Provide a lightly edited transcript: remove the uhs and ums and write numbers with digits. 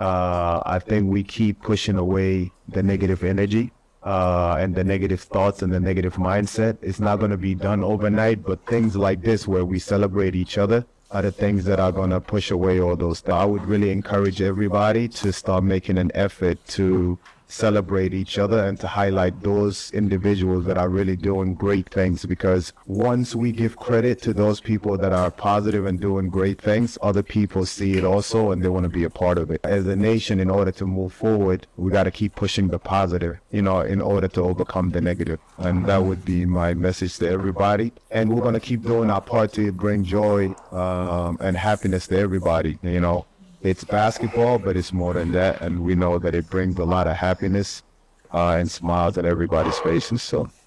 I think we keep pushing away the negative energy and the negative thoughts and the negative mindset. It's not going to be done overnight, but things like this where we celebrate each other are the things that are going to push away all those things. I would really encourage everybody to start making an effort to celebrate each other and to highlight those individuals that are really doing great things, because once we give credit to those people that are positive and doing great things, other people see it also and they want to be a part of it. As a nation, in order to move forward, we got to keep pushing the positive, in order to overcome the negative. And that would be my message to everybody. And we're going to keep doing our part to bring joy and happiness to everybody. It's basketball, but it's more than that, and we know that it brings a lot of happiness and smiles on everybody's faces. So